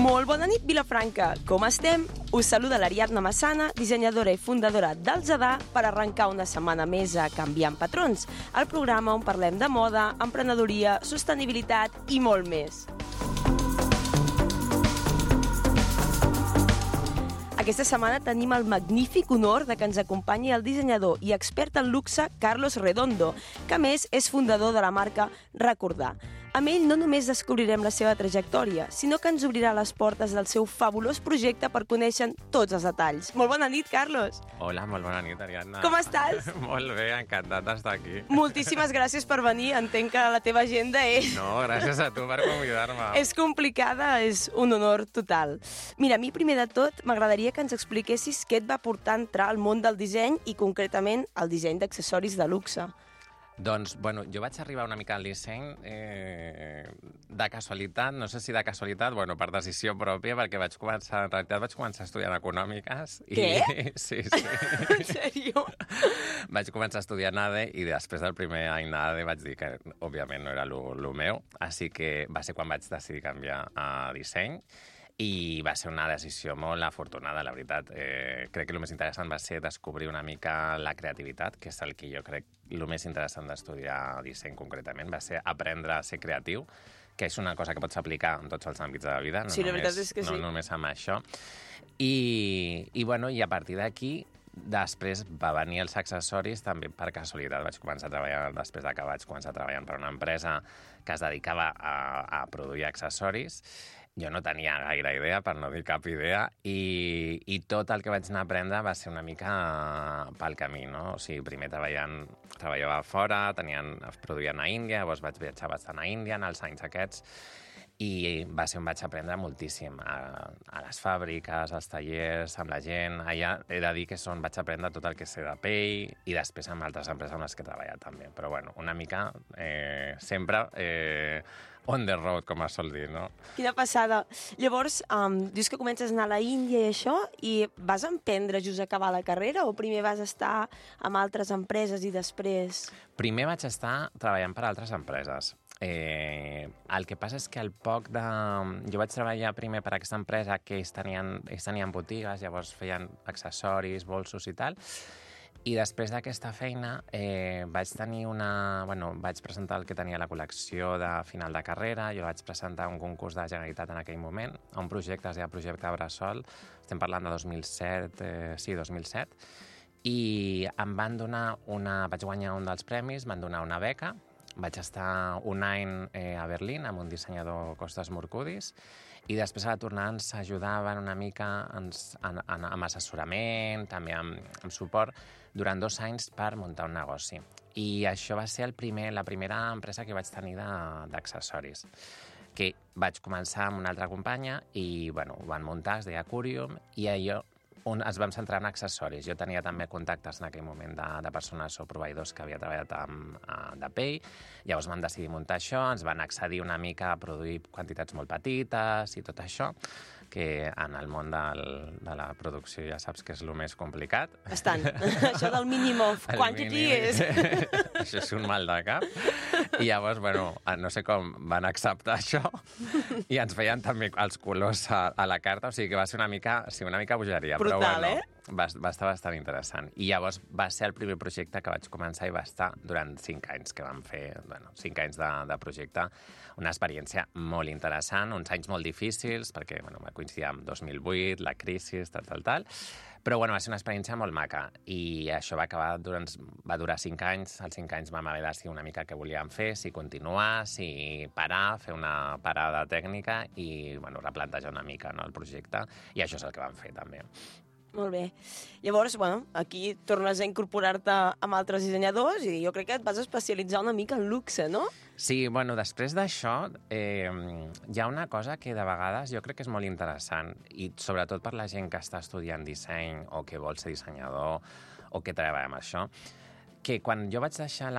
Molt bona nit, Vilafranca. Com estem? Us saluda l'Ariadna Massana, dissenyadora i fundadora del Zadà, per arrencar una setmana més a Canviant Patrons, el programa on parlem de moda, emprenedoria, sostenibilitat i molt més. Aquesta setmana tenim el magnífic honor de que ens acompanyi el dissenyador i expert en luxe Carlos Redondo, que a més és fundador de la marca Recordar. Amb ell no només descobrirem la seva trajectòria, sinó que ens obrirà les portes del seu fabulós projecte per conèixer tots els detalls. Molt bona nit, Carlos. Hola, molt bona nit, Ariadna. Com estàs? Molt bé, encantat d'estar aquí. Moltíssimes gràcies per venir. Entenc que la teva agenda és... No, gràcies a tu per convidar-me. És complicada, és un honor total. Mira, a mi primer de tot m'agradaria que ens expliquessis què et va portar a entrar al món del disseny i concretament al disseny d'accessoris de luxe. Doncs, bueno, jo vaig arribar una mica al disseny de casualitat, no sé si de casualitat, bueno, per decisió pròpia, perquè en realitat vaig començar estudiant econòmiques. Què? Sí. En sèrio? Vaig començar a estudiar ADE i després del primer any d'ADE vaig dir que, òbviament, no era el meu, així que va ser quan vaig decidir canviar a disseny. I va ser una decisió molt afortunada, la veritat. Crec que el més interessant va ser descobrir una mica la creativitat, que és el que jo crec el més interessant d'estudiar disseny concretament, va ser aprendre a ser creatiu, que és una cosa que pots aplicar en tots els àmbits de la vida, sí, la veritat és que sí. No només amb això. I a partir d'aquí, després va venir els accessoris també per casualitat. Vaig començar a treballar, després que vaig començar treballant per una empresa que es dedicava a produir accessoris. Jo no tenia gaire idea, per no dir cap idea, i tot el que vaig anar a aprendre va ser una mica pel camí, no? O sigui, primer treballava fora, produïen a Índia, llavors vaig viatjar bastant a Índia en els anys aquests, i vaig aprendre moltíssim a les fàbriques, als tallers, amb la gent. Allà he de dir que vaig aprendre tot el que sé de pell i després amb altres empreses amb les que he treballat també. Però bueno, una mica sempre on the road, com es sol dir, no? Quina passada. Llavors, dius que comences a anar a la Índia i això, i vas emprendre just acabar la carrera o primer vas estar amb altres empreses i després... Primer vaig estar treballant per altres empreses. El que passa és que jo vaig treballar primer per aquesta empresa que ells tenien botigues, llavors feien accessoris, bolsos i tal, i després d'aquesta feina vaig presentar el que tenia la col·lecció de final de carrera. Jo vaig presentar un concurs de Generalitat en aquell moment, a un projecte, es deia Projecte Bressol, estem parlant de 2007, i em van donar vaig guanyar un dels premis, m'han donat una beca. Vaig estar un any a Berlín amb un dissenyador, Costas Murcudis, i després a la tornada ens ajudaven una mica amb assessorament, també amb suport, durant 2 anys per muntar un negoci. I això va ser la primera empresa que vaig tenir d'accessoris, que vaig començar amb una altra companya i ho van muntar, es deia Curium, i allò on ens vam centrar en accessoris. Jo tenia també contactes en aquell moment de persones o proveïdors que havia treballat de pell. Llavors vam decidir muntar això, ens van accedir una mica a produir quantitats molt petites i tot això, que en el món de la producció ja saps que és el més complicat. Bastant. Això del minimum of quantity és... Això és un mal de cap. I llavors, no sé com van acceptar això i ens feien també els colors a la carta, o sigui que va ser una mica bogeria. Brutal, Va estar bastant interessant. I llavors va ser el primer projecte que vaig començar i va estar durant 5 anys, que vam fer 5 anys de projecte. Una experiència molt interessant, uns anys molt difícils, perquè va coincidir amb 2008, la crisi, tal. Però va ser una experiència molt maca. I això va durar 5 anys. Als 5 anys vam haver de decidir una mica què volíem fer, si continuar, si parar, fer una parada tècnica i replantejar una mica el projecte. I això és el que vam fer també. Molt bé. Llavors, aquí tornes a incorporar-te amb altres dissenyadors i jo crec que et vas especialitzar una mica en luxe, no? Sí, després d'això hi ha una cosa que de vegades jo crec que és molt interessant i sobretot per la gent que està estudiant disseny o que vol ser dissenyador o que treballa amb això, que quan jo vaig deixar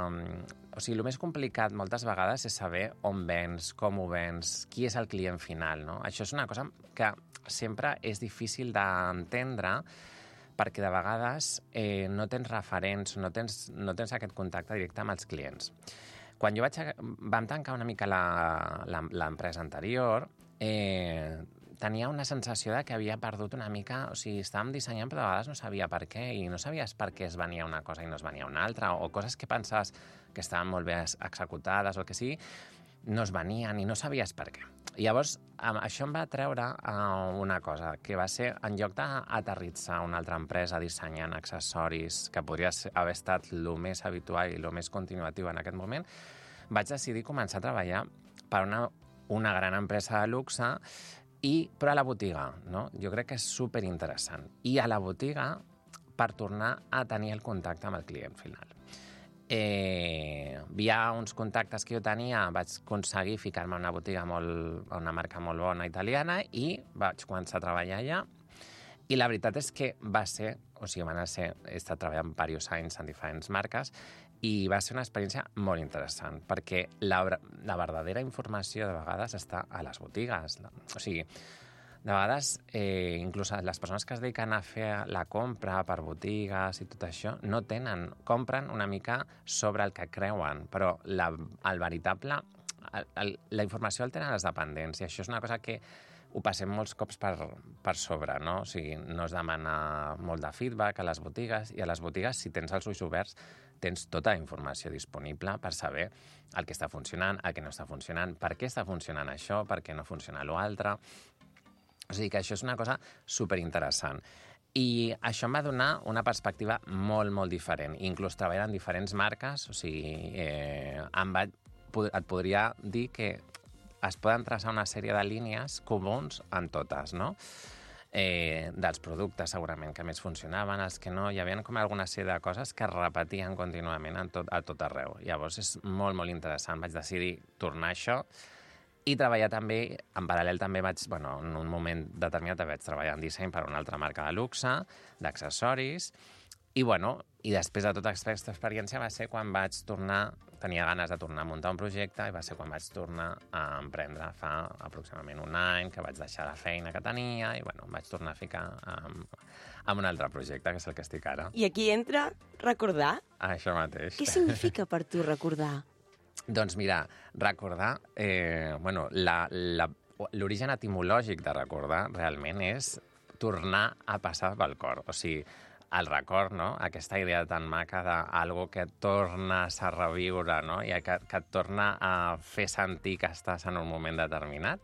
O sigui, el més complicat moltes vegades és saber on vens, com ho vens, qui és el client final, no? Això és una cosa que sempre és difícil d'entendre perquè de vegades no tens referents, no tens aquest contacte directe amb els clients. Quan vam tancar una mica l'empresa anterior, tenia una sensació de que havia perdut una mica... O sigui, estàvem dissenyant, però de vegades no sabia per què, i no sabies per què es venia una cosa i no es venia una altra, o coses que pensaves que estaven molt bé executades o el que sigui, no es venien i no sabies per què. I llavors, això em va treure una cosa, que va ser, en lloc d'aterritzar una altra empresa dissenyant accessoris, que podria haver estat el més habitual i el més continuatiu en aquest moment, vaig decidir començar a treballar per una gran empresa de luxe, però a la botiga, no? Jo crec que és superinteressant. I a la botiga, per tornar a tenir el contacte amb el client final. Via uns contactes que jo tenia, vaig aconseguir ficar-me a una botiga a una marca molt bona italiana i vaig començar a treballar allà. I la veritat és que va ser, o sigui, he estat treballant diversos anys en diferents marques i va ser una experiència molt interessant perquè la verdadera informació de vegades està a les botigues. O sigui, de vegades, inclús les persones que es dediquen a fer la compra per botigues i tot això, no compren una mica sobre el que creuen, però la informació el tenen els dependents, i això és una cosa que ho passem molts cops per sobre, no? O sigui, no es demana molt de feedback a les botigues, i a les botigues, si tens els ulls oberts, tens tota la informació disponible per saber el que està funcionant, el que no està funcionant, per què està funcionant això, per què no funciona l'altre. O sigui que això és una cosa superinteressant. I això em va donar una perspectiva molt, molt diferent. Inclús treballant en diferents marques, o sigui, et podria dir que es poden traçar una sèrie de línies comuns en totes, no? Dels productes, segurament, que més funcionaven, els que no. Hi havia com alguna sèrie de coses que es repetien contínuament a tot arreu. Llavors és molt, molt interessant. Vaig decidir tornar a això i treballar també, en paral·lel també en un moment determinat vaig treballar en disseny per una altra marca de luxe, d'accessoris, i després de tota aquesta experiència va ser quan tenia ganes de tornar a muntar un projecte, i va ser quan vaig tornar a emprendre fa aproximadament un any, que vaig deixar la feina que tenia, i em vaig tornar a ficar en un altre projecte, que és el que estic ara. I aquí entra recordar? Això mateix. Què significa per tu recordar? Doncs mira, recordar, l'origen etimològic de recordar realment és tornar a passar pel cor. O sigui, el record, no? Aquesta idea tan maca d'algo que et tornes a reviure, no? I que et torna a fer sentir que estàs en un moment determinat.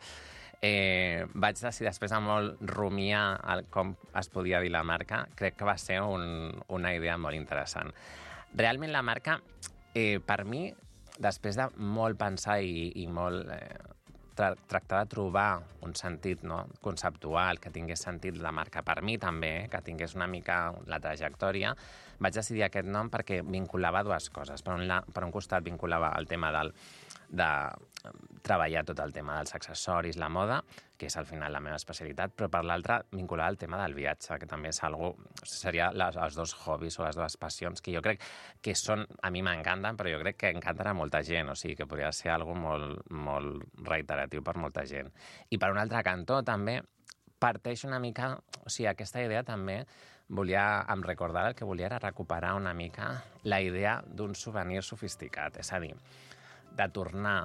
Vaig decidir, després de molt rumiar com es podia dir la marca, crec que va ser una idea molt interessant. Realment la marca, per mi, després de molt pensar i molt tractar de trobar un sentit, no, conceptual, que tingués sentit la marca per mi també, que tingués una mica la trajectòria, vaig decidir aquest nom perquè vinculava dues coses. Per un costat vinculava el tema de treballar tot el tema dels accessoris, la moda, que és al final la meva especialitat, però per l'altra vinculava el tema del viatge, que també és seria els dos hobbies o les dues passions que jo crec que a mi m'encanten, però jo crec que encanten a molta gent, o sigui que podria ser algo molt, molt reiteratiu per molta gent. I per un altre cantó també parteix una mica, o sigui, aquesta idea també em recordava, el que volia era recuperar una mica la idea d'un souvenir sofisticat, és a dir, de tornar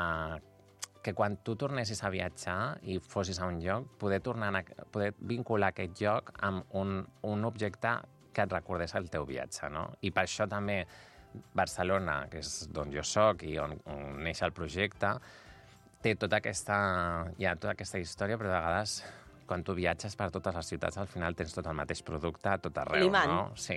que quan tu tornessis a viatjar i fossis a un lloc, poder vincular aquest lloc amb un objecte que et recordés el teu viatge, no? I per això també Barcelona, que és d'on jo soc i on neix el projecte, té tota aquesta història, però de vegades quan tu viatges per totes les ciutats, al final tens tot el mateix producte a tot arreu, no? Sí.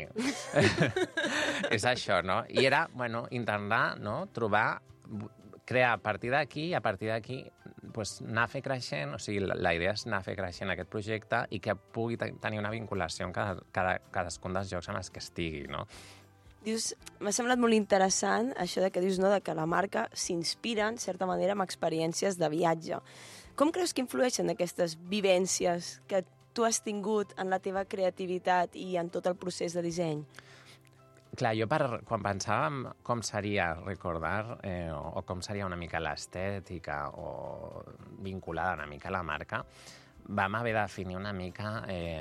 És això, no? I era, intentar, no?, crear a partir d'aquí, i a partir d'aquí anar a fer creixent, o sigui, la idea és anar a fer creixent aquest projecte i que pugui tenir una vinculació amb cadascun dels llocs en els que estigui, no? Dius, m'ha semblat molt interessant això que dius, no?, que la marca s'inspira, en certa manera, amb experiències de viatge. Com creus que influeixen aquestes vivències que tu has tingut en la teva creativitat i en tot el procés de disseny? Clar, jo quan pensàvem com seria recordar o com seria una mica l'estètica o vinculada una mica a la marca, vam haver de definir una mica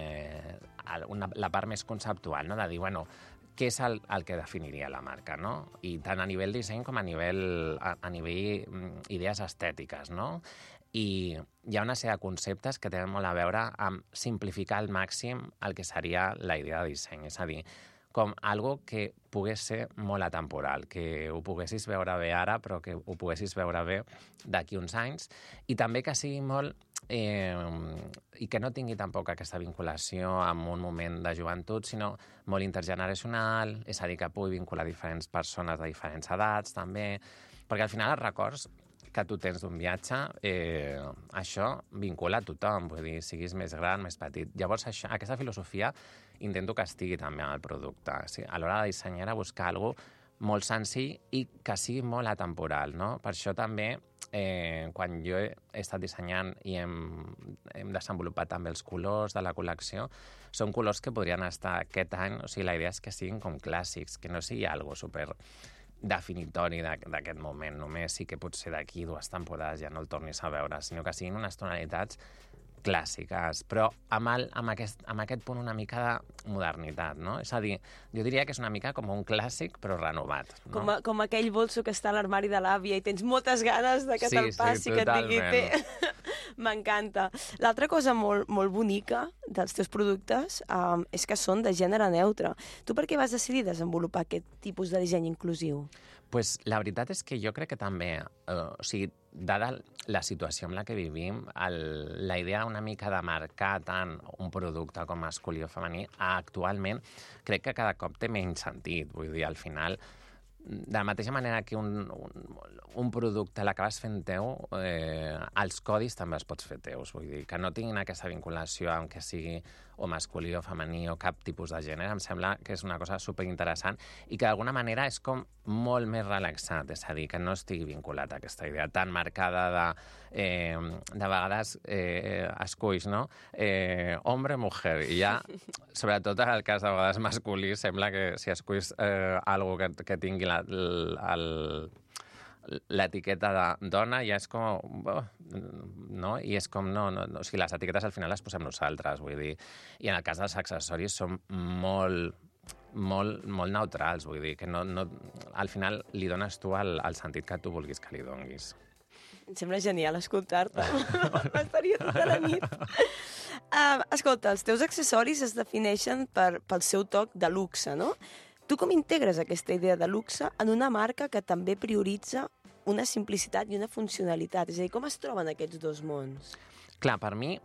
la part més conceptual, no?, de dir, què és el que definiria la marca, no? I tant a nivell disseny com a nivell idees estètiques, no? i hi ha una sèrie de conceptes que tenen molt a veure amb simplificar al màxim el que seria la idea de disseny. És a dir, com algo que pogués ser molt atemporal, que ho poguessis veure bé ara, però que ho poguessis veure bé d'aquí uns anys, i també que sigui molt... i que no tingui tampoc aquesta vinculació amb un moment de joventut, sinó molt intergeneracional, és a dir, que pugui vincular diferents persones de diferents edats, també, perquè al final els records que tu tens d'un viatge, això vincula a tothom, vull dir, siguis més gran, més petit. Llavors, aquesta filosofia intento que estigui també en el producte. O sigui, a l'hora de dissenyar, buscar alguna cosa molt senzill i que sigui molt atemporal, no? Per això també, quan jo he estat dissenyant i hem desenvolupat també els colors de la col·lecció, són colors que podrien estar aquest any, o sigui, la idea és que siguin com clàssics, que no sigui algo super definitori d'aquest moment, només sí que potser d'aquí 2 temporades ja no el tornis a veure, sinó que siguin unes tonalitats clàssiques, però amb aquest punt una mica de modernitat, no? És a dir, jo diria que és una mica com un clàssic, però renovat, no? Com aquell bolso que està a l'armari de l'àvia i tens moltes ganes de que te'l passi, que et digui... M'encanta. L'altra cosa molt, molt bonica dels teus productes és que són de gènere neutre. Tu per què vas decidir desenvolupar aquest tipus de disseny inclusiu? Pues la veritat és que jo crec que també, o sigui, dada la situació en la que vivim, la idea una mica de marcar tant un producte com masculí o femení, actualment crec que cada cop té menys sentit. Vull dir, al final, de la mateixa manera que un producte l'acabes fent teu, els codis també els pots fer teus. Vull dir, que no tinguin aquesta vinculació amb que sigui o masculí o femení o cap tipus de gènere, em sembla que és una cosa superinteressant i que d'alguna manera és com molt més relaxat, és a dir, que no estigui vinculat a aquesta idea tan marcada de vegades esculls, no? Hombre, mujer, i ja, sobretot en el cas de vegades masculí, sembla que si esculls algo que tingui l'etiqueta de dona ja és com... no? I és com... No. O sigui, les etiquetes al final les posem nosaltres, vull dir. I en el cas dels accessoris són molt neutrals, vull dir, que no, al final li dones tu el sentit que tu vulguis que li donguis. Em sembla genial escoltar-te. M'estaria tota la nit. Escolta, els teus accessoris es defineixen pel seu toc de luxe, no? Tu com integres aquesta idea de luxe en una marca que també prioritza una simplicitat i una funcionalitat? És a dir, com es troben aquests dos mons? Clar, per mi,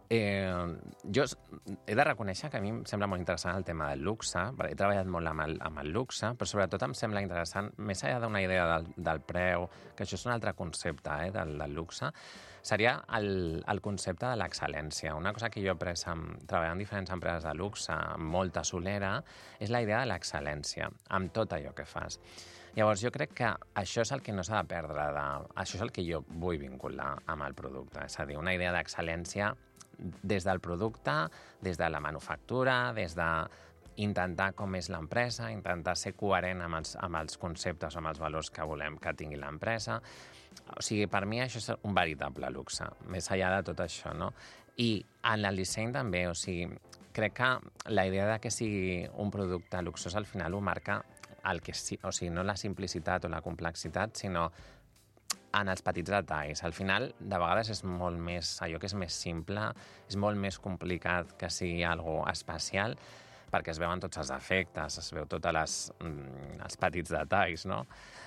jo he de reconèixer que a mi em sembla molt interessant el tema del luxe, perquè he treballat molt amb el luxe, però sobretot em sembla interessant, més enllà d'una idea del preu, que això és un altre concepte del luxe, seria el concepte de l'excel·lència. Una cosa que jo he après treballant en diferents empreses de luxe, amb molta solera, és la idea de l'excel·lència, amb tot allò que fas. Llavors, jo crec que això és el que no s'ha de perdre, això és el que jo vull vincular amb el producte, és a dir, una idea d'excel·lència des del producte, des de la manufactura, des de intentar com és l'empresa, intentar ser coherent amb els conceptes o amb els valors que volem que tingui l'empresa. O sigui, per mi això és un veritable luxe, més enllà de tot això, no? I en el disseny també, o sigui, crec que la idea de que sigui un producte luxós al final ho marca el que sí, o sigui, no la simplicitat o la complexitat, sinó en els petits detalls. Al final, de vegades és molt més, allò que és més simple, és molt més complicat que sigui algo especial, perquè es veuen tots els defectes, es veu tots els petits detalls, no?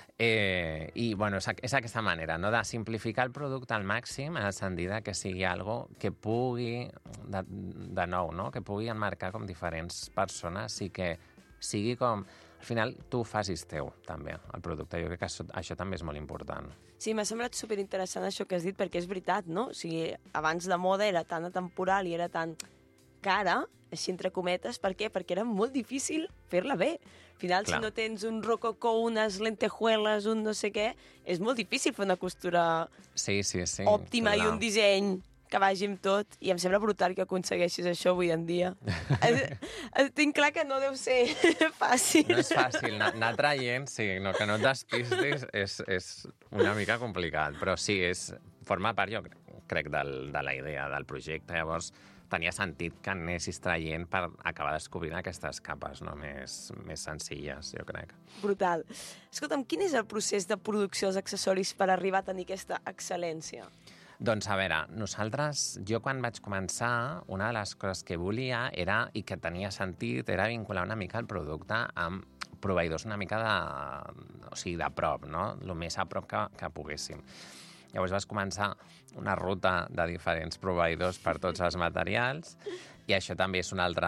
I, bueno, és aquesta manera, no?, de simplificar el producte al màxim en el sentit que sigui algo que pugui, de nou, no?, que pugui emmarcar com diferents persones i que sigui com... Al final, tu ho facis teu, també, el producte. Jo crec que això també és molt important. Sí, m'ha semblat superinteressant això que has dit, perquè és veritat, no? O sigui, abans la moda era tan atemporal i era tan cara, així entre cometes, per què? Perquè era molt difícil fer-la bé. Al final, clar, si no tens un rococó, unes lentejueles, un no sé què, és molt difícil fer una costura òptima, clar, i un disseny que vagi amb tot, i em sembla brutal que aconsegueixis això avui en dia. Tinc clar que no deu ser fàcil. No és fàcil, anar traient, sí, no, que no et despistis és una mica complicat, però sí, forma part, jo crec, de la idea del projecte. Llavors, tenia sentit que anessis traient per acabar descobrint aquestes capes, no?, més senzilles, jo crec. Brutal. Escolta'm, quin és el procés de producció dels accessoris per arribar a tenir aquesta excel·lència? Doncs a veure, jo quan vaig començar, una de les coses que volia era, i que tenia sentit, era vincular una mica el producte amb proveïdors una mica de prop, no? El més a prop que poguéssim. Llavors vas començar una ruta de diferents proveïdors per tots els materials i això també és un altre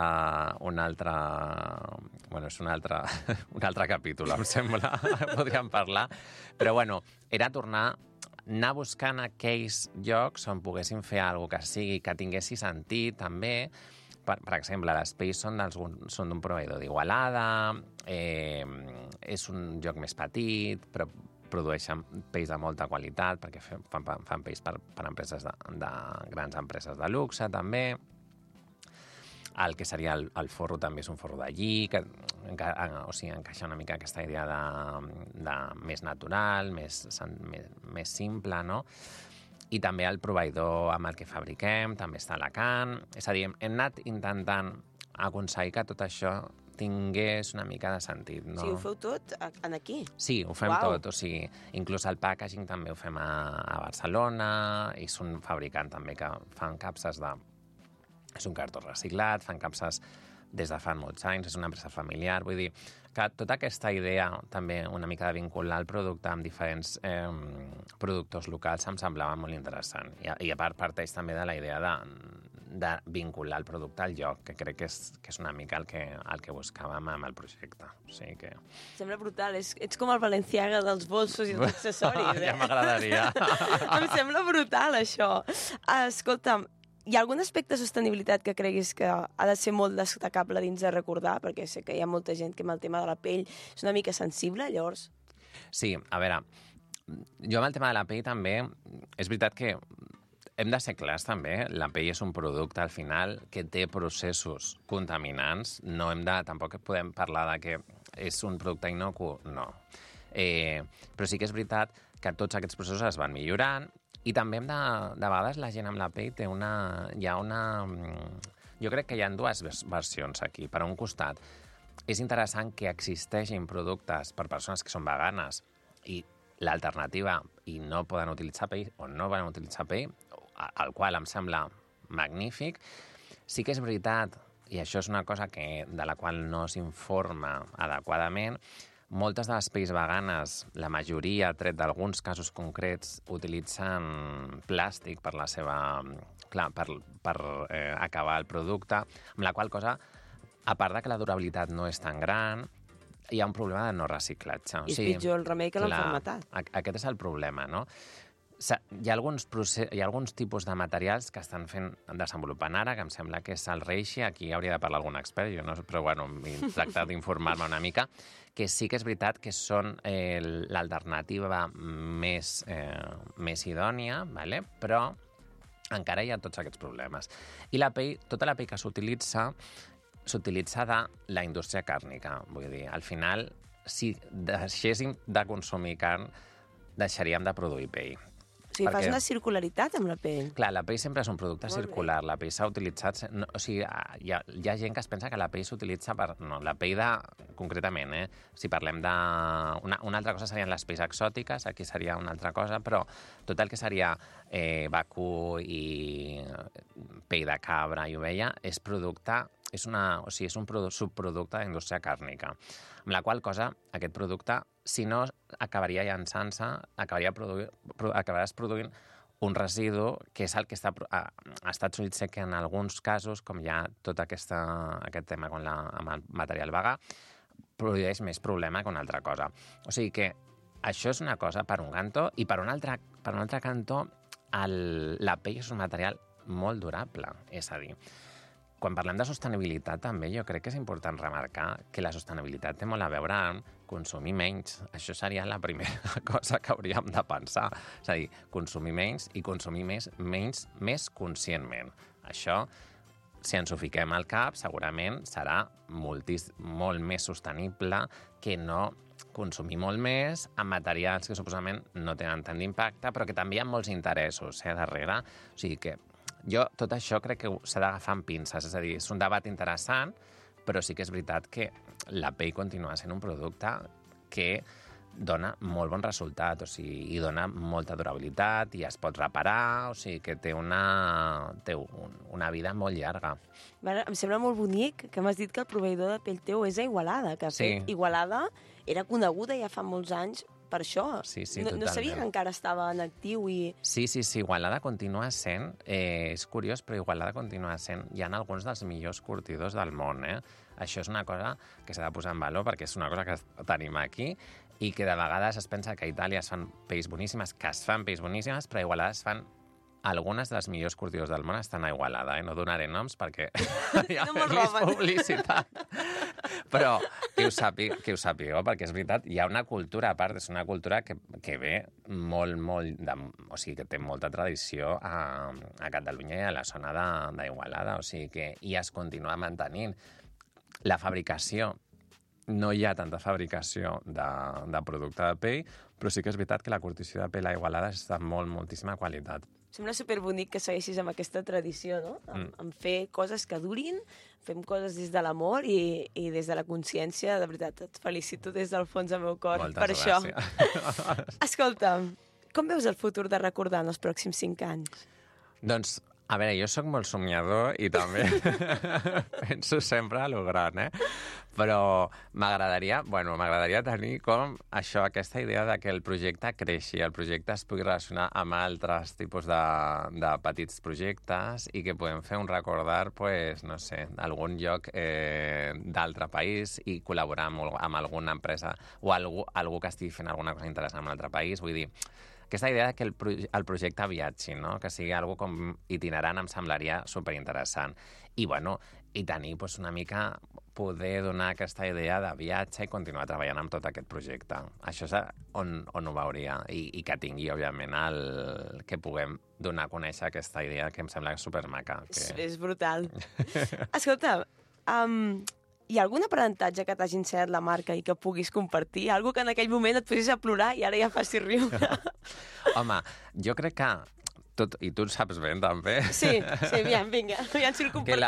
capítol, em sembla, podríem parlar. Però, bueno, era anar buscant aquells llocs on poguéssim fer alguna cosa que tinguessi sentit, també. Per exemple, les pells són d'un proveïdor d'Igualada, és un lloc més petit, però produeixen pells de molta qualitat, perquè fan pells per empreses de grans empreses de luxe, també. El que seria el forro també és un forro d'allí, encaixa una mica aquesta idea de més natural, més simple, no? I també el proveïdor amb el que fabriquem, també està a Alacant. És a dir, hem anat intentant aconseguir que tot això tingués una mica de sentit, no? Sí, ho feu tot aquí? Sí, ho fem tot, o sigui, inclús el packaging també ho fem a Barcelona, i és un fabricant també que fan capses és un cartó reciclat, fan capses des de fa molts anys, és una empresa familiar, vull dir que tota aquesta idea també una mica de vincular el producte amb diferents productors locals em semblava molt interessant. I a part parteix també de la idea de vincular el producte al lloc, que crec que és una mica el que buscàvem amb el projecte. O sigui que... Sembla brutal, ets com el Balenciaga dels bolsos i dels accessoris. Ja m'agradaria. Em sembla brutal, això. Escolta'm, hi ha algun aspecte de sostenibilitat que creguis que ha de ser molt destacable dins de Recordar? Perquè sé que hi ha molta gent que amb el tema de la pell és una mica sensible, llavors... Sí, a veure, jo amb el tema de la pell també, és veritat que hem de ser clars també, la pell és un producte al final que té processos contaminants, tampoc podem parlar de que és un producte innocu, no. Però sí que és veritat que tots aquests processos es van millorant i també de vegades la gent amb la pell jo crec que hi ha dues versions aquí. Per un costat, és interessant que existeixin productes per persones que són veganes i l'alternativa i no poden utilitzar pell o no van utilitzar pell, el qual em sembla magnífic. Sí que és veritat, i això és una cosa de la qual no s'informa adequadament, moltes de les pells veganes, la majoria, tret d'alguns casos concrets, utilitzen plàstic per la seva... per acabar el producte, amb la qual cosa, a part que la durabilitat no és tan gran, hi ha un problema de no reciclatge. I és pitjor el remei que l'enfermetat. Aquest és el problema, no? Hi ha alguns tipus de materials que estan desenvolupant ara, que em sembla que és el reishi, aquí hauria de parlar algun expert, jo no, però bueno, m'he tractat d'informar-me una mica, que sí que és veritat que són l'alternativa més idònia, ¿vale? Però encara hi ha tots aquests problemes. I la pell, tota la pell que s'utilitza de la indústria càrnica. Vull dir, al final, si deixéssim de consumir carn, deixaríem de produir pell. O sigui, fas una circularitat amb la pell. Clar, la pell sempre és un producte circular. La pell s'ha utilitzat... O sigui, hi ha gent que es pensa que la pell s'utilitza per... No, la pell concretament, si parlem de... Una altra cosa serien les pells exòtiques, aquí seria una altra cosa, però tot el que seria vacú i pell de cabra i ovella és producte... és un subproducte de la indústria càrnica, amb la qual cosa aquest producte, si no acabaria llançant-se, acabaràs produint un residu que és el que ha estat dit que en alguns casos, com hi ha tot aquest tema amb el material vegà, produeix més problema que una altra cosa. O sigui que això és una cosa per un cantó, i per un altre cantó la pell és un material molt durable, és a dir, quan parlem de sostenibilitat també jo crec que és important remarcar que la sostenibilitat té molt a veure amb consumir menys. Això seria la primera cosa que hauríem de pensar. És a dir, consumir menys i consumir més conscientment. Això, si ens ho fiquem al cap, segurament serà molt més sostenible que no consumir molt més amb materials que suposadament no tenen tant d'impacte, però que també hi ha molts interessos darrere. O sigui que tot això crec que s'ha d'agafar amb pinces, és a dir, és un debat interessant, però sí que és veritat que la pell continua sent un producte que dona molt bon resultat, o sigui, i dona molta durabilitat i es pot reparar, o sigui, que té una vida molt llarga. Em sembla molt bonic que m'has dit que el proveïdor de pell teu és a Igualada, que Sí. Igualada era coneguda ja fa molts anys per això. Sí, sí, no sabia totalment. que encara estava en actiu i... Sí, Igualada continua sent, és curiós, però Igualada continua sent, hi ha alguns dels millors curtidors del món, Això és una cosa que s'ha de posar en valor, perquè és una cosa que tenim aquí, i que de vegades es pensa que a Itàlia es fan pells boníssimes, que es fan pells boníssimes, però a Igualada es fan algunes de les millors curtidors del món estan a Igualada, No donaré noms perquè ja No me'l he vist roben. publicitat. Però que ho sàpigueu, perquè és veritat, hi ha una cultura a part, és una cultura que ve molt, o sigui, que té molta tradició a Catalunya i a la zona d'Igualada, o sigui que i es continua mantenint. La fabricació, no hi ha tanta fabricació de producte de pell, però sí que és veritat que la curtició de pell a Igualada és de moltíssima qualitat. Sembla superbonic que segueixis amb aquesta tradició, no? En fer coses que durin, fem coses des de l'amor i des de la consciència. De veritat, et felicito des del fons del meu cor per això. Gràcies. Escolta, com veus el futur de Recordar en els pròxims 5 anys? Doncs, a veure, jo sóc molt somiador i també penso sempre a lo gran, Però m'agradaria tenir com això, aquesta idea de que el projecte creixi, el projecte es pugui relacionar amb altres tipus de petits projectes i que podem fer un recordar, pues, no sé, d'algun lloc d'altre país i col·laborar amb alguna empresa o algú que estigui fent alguna cosa interessant en un altre país. Vull dir, aquesta idea que el projecte viatgi, no? Que sigui algo com itinerant, em semblaria superinteressant. I, bueno, i tenir una mica poder donar aquesta idea de viatge i continuar treballant amb tot aquest projecte. Això és on ho veuria. I que tingui, òbviament, que puguem donar a conèixer aquesta idea que em sembla supermaca. És brutal. Escolta, hi ha algun aprenentatge que t'hagi ensenyat la marca i que puguis compartir? Algo que en aquell moment et posés a plorar i ara ja faci riure? Home, jo crec que i tu ho saps ben, també. Sí, vinga, ja ens ho compartim. Que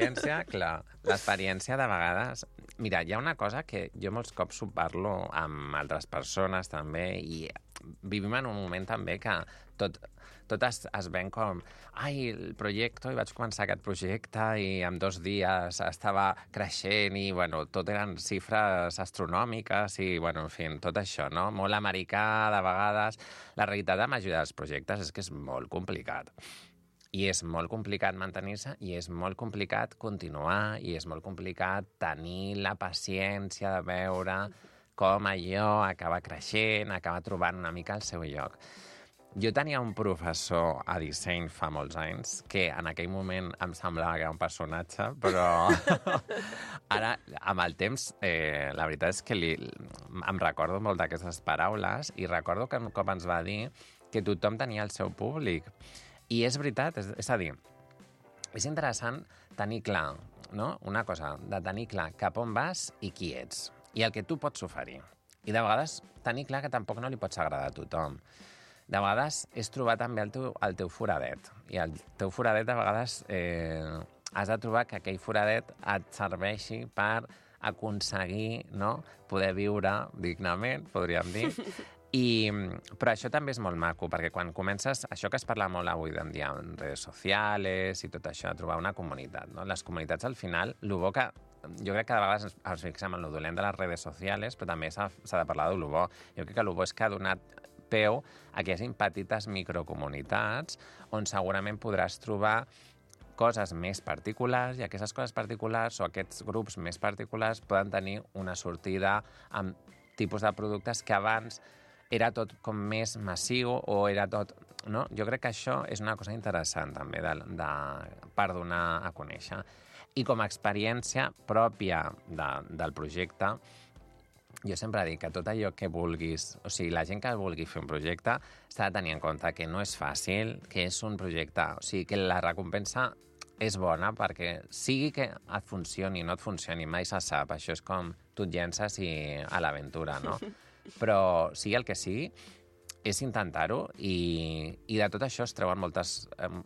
l'experiència de vegades... Mira, hi ha una cosa que jo molts cops ho parlo amb altres persones també i vivim en un moment també que tot es ven com el projecte, i vaig començar aquest projecte i en 2 dies estava creixent i, bueno, tot eren xifres astronòmiques i, bueno, en fi, tot això, no? Molt americà, de vegades. La realitat de la majoria dels projectes és que és molt complicat. I és molt complicat mantenir-se, i és molt complicat continuar, i és molt complicat tenir la paciència de veure com allò acaba creixent, acaba trobant una mica el seu lloc. Jo tenia un professor a disseny fa molts anys que en aquell moment em semblava que era un personatge, però ara, amb el temps, la veritat és que em recordo molt d'aquestes paraules i recordo que un cop ens va dir que tothom tenia el seu públic. I és veritat, és a dir, és interessant tenir clar, no? Una cosa, de tenir clar cap on vas i qui ets, i el que tu pots oferir. I de vegades tenir clar que tampoc no li pots agradar a tothom. De vegades és trobar també el teu foradet. I el teu foradet, de vegades, has de trobar que aquell foradet et serveixi per aconseguir, no?, poder viure dignament, podríem dir. Però això també és molt maco, perquè quan comences, això que es parla molt avui en dia en redes socials i tot això, trobar una comunitat, no? Les comunitats, al final, el bo que... Jo crec que de vegades ens fixem en el dolent de les redes socials, però també s'ha de parlar de lo bo. Jo crec que el bo és que ha donat peu a que hi hagi petites microcomunitats on segurament podràs trobar coses més particulars i aquestes coses particulars o aquests grups més particulars poden tenir una sortida amb tipus de productes que abans era tot com més massiu o era tot... No? Jo crec que això és una cosa interessant també per donar a conèixer. I com a experiència pròpia del projecte, jo sempre dic que tot allò que vulguis, o sigui, la gent que vulgui fer un projecte s'ha de tenir en compte que no és fàcil, que és un projecte, o sigui, que la recompensa és bona perquè sigui que et funcioni o no et funcioni, mai se sap. Això és com tu et llences a l'aventura, no? Però sigui el que sigui, és intentar-ho i de tot això es treuen moltes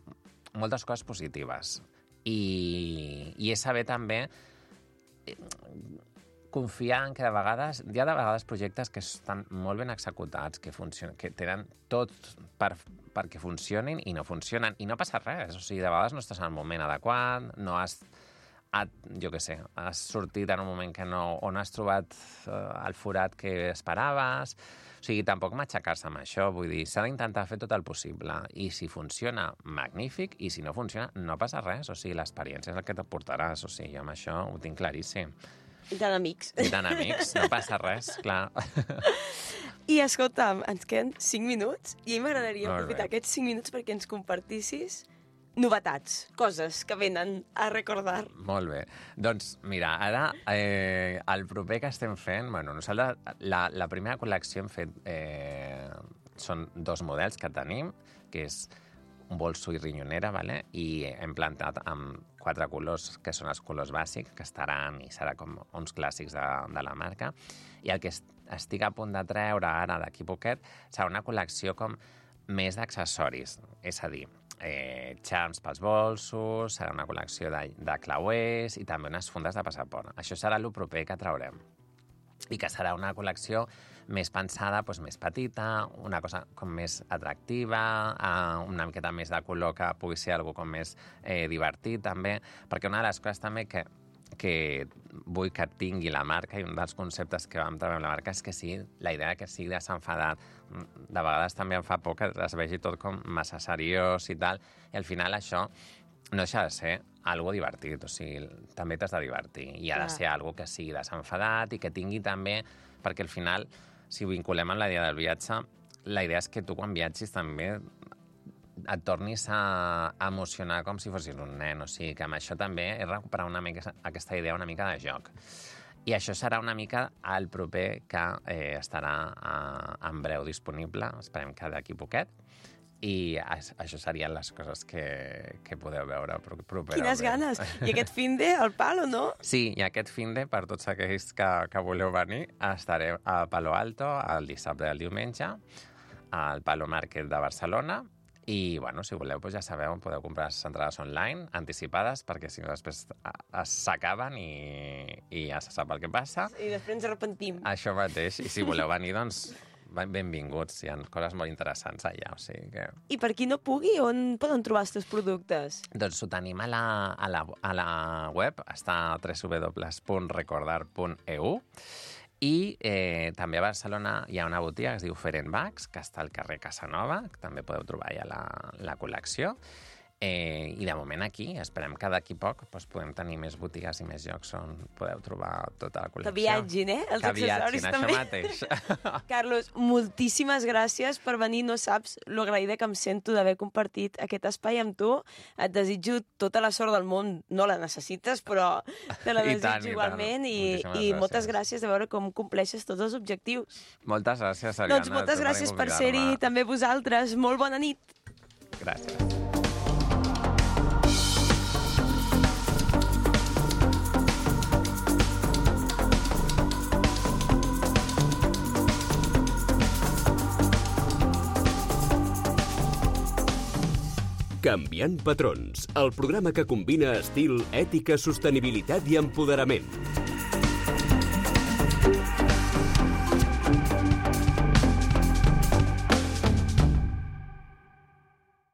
coses positives. I és saber també confiar en que de vegades... Hi ha de vegades projectes que estan molt ben executats, que tenen tot perquè funcionin i no funcionen. I no passa res. O sigui, de vegades no estàs en el moment adequat, no has... jo què sé, has sortit en un moment que no... o no has trobat el forat que esperaves. O sigui, tampoc matxacar-se amb això. Vull dir, s'ha d'intentar fer tot el possible. I si funciona, magnífic. I si no funciona, no passa res. O sigui, l'experiència és el que t'aportaràs. O sigui, amb això ho tinc claríssim. I tan amics. I tan amics, no passa res, clar. I escolta'm, ens queden 5 minuts i a mi m'agradaria aprofitar aquests 5 minuts perquè ens compartissis novetats, coses que venen a recordar. Molt bé. Doncs, mira, ara el proper que estem fent... Bueno, nosaltres la primera col·lecció hem fet... són 2 models que tenim, que és un bolso i rinyonera, vale? I hem plantat amb 4 colors, que són els colors bàsics, que estaran i serà com uns clàssics de la marca. I el que estic a punt de treure ara d'aquí poquet serà una col·lecció com més d'accessoris, és a dir, charms pels bolsos, serà una col·lecció de clauers i també unes fundes de passaport. Això serà el proper que traurem. I que serà una col·lecció més pensada, doncs, més petita, una cosa com més atractiva, una miqueta més de color que pugui ser algo com més divertit, també, perquè una de les coses també que vull que tingui la marca i un dels conceptes que vam treure amb la marca és que sigui la idea que sigui desenfadat. De vegades també em fa por que es vegi tot com massa seriós i tal, i al final això no deixa de ser algo divertit, o sigui, també t'has de divertir i ha de ser algo que sigui desenfadat i que tingui també, perquè al final, si ho vinculem amb la idea del viatge, la idea és que tu quan viatgis també et tornis a emocionar com si fossis un nen, o sigui, que amb això també és recuperar una mica aquesta idea una mica de joc. I això serà una mica el proper que estarà en breu disponible, esperem que d'aquí poquet, i això serien les coses que podeu veure properament. Quines ganes! I aquest finde, al Palo, no? Sí, i aquest finde, per tots aquells que voleu venir, estaré a Palo Alto el dissabte i el diumenge, al Palo Market de Barcelona, i, bueno, si voleu, doncs ja sabeu, podeu comprar les entrades online, anticipades, perquè si no després s'acaben i ja se sap el que passa. I després ens arrepentim. Això mateix, i si voleu venir, doncs benvinguts, hi ha coses molt interessants allà, o sigui que... I per qui no pugui, on poden trobar els teus productes? Doncs ho tenim a la web, està a www.recordar.eu, i també a Barcelona hi ha una botiga que es diu Feren Bags, que està al carrer Casanova, que també podeu trobar ja la col·lecció. I de moment aquí, esperem que d'aquí poc podem tenir més botigues i més llocs on podeu trobar tota la col·lecció. Que viatgin, els accessoris també. Això mateix. Carlos, moltíssimes gràcies per venir. No saps lo agraïda que em sento d'haver compartit aquest espai amb tu. Et desitjo tota la sort del món. No la necessites, però te la desitjo igualment. I moltes gràcies de veure com compleixes tots els objectius. Moltes gràcies, Ariana. Doncs moltes gràcies per ser-hi també vosaltres. Molt bona nit. Gràcies. Canviant patrons, el programa que combina estil, ètica, sostenibilitat i empoderament.